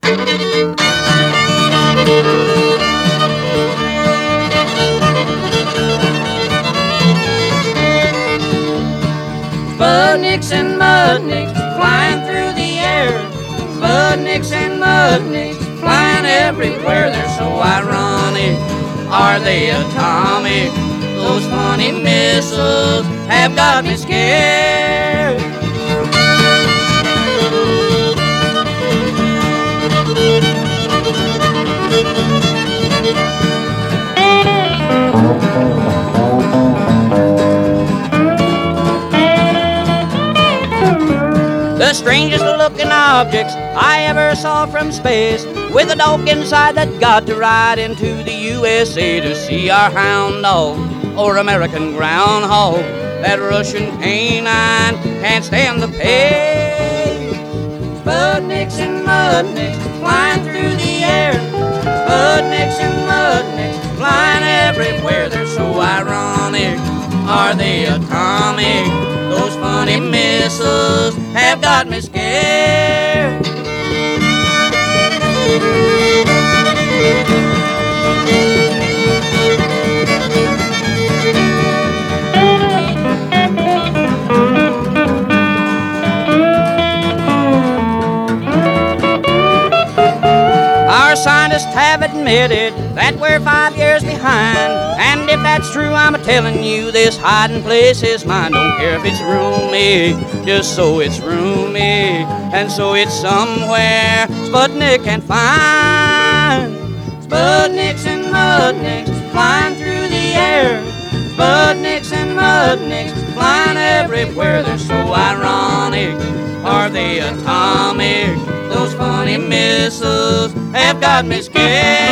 Sputniks and Mudniks flying through the air. Sputniks and Mudniks flying everywhere. They're so ironic. Are they atomic? Those funny missiles have got me scared. The strangest looking objects I ever saw from space, with a dog inside that got to ride into the USA to see our hound dog or American groundhog. That Russian canine can't stand the pace. Sputniks and Mudniks flying through the air. Sputniks and Mudniks flying everywhere. They're so ironic. Are they atomic? Those funny missiles have got me scared. Our scientists have admitted that we're 5 years behind. And if that's true, I'm a-telling you, this hiding place is mine. Don't care if it's roomy, just so it's roomy. And so it's somewhere Sputnik can find. Sputniks and Mudniks flying through the air. Sputniks and Mudniks flying everywhere. They're so ironic. Are they atomic? Those funny missiles have got me scared.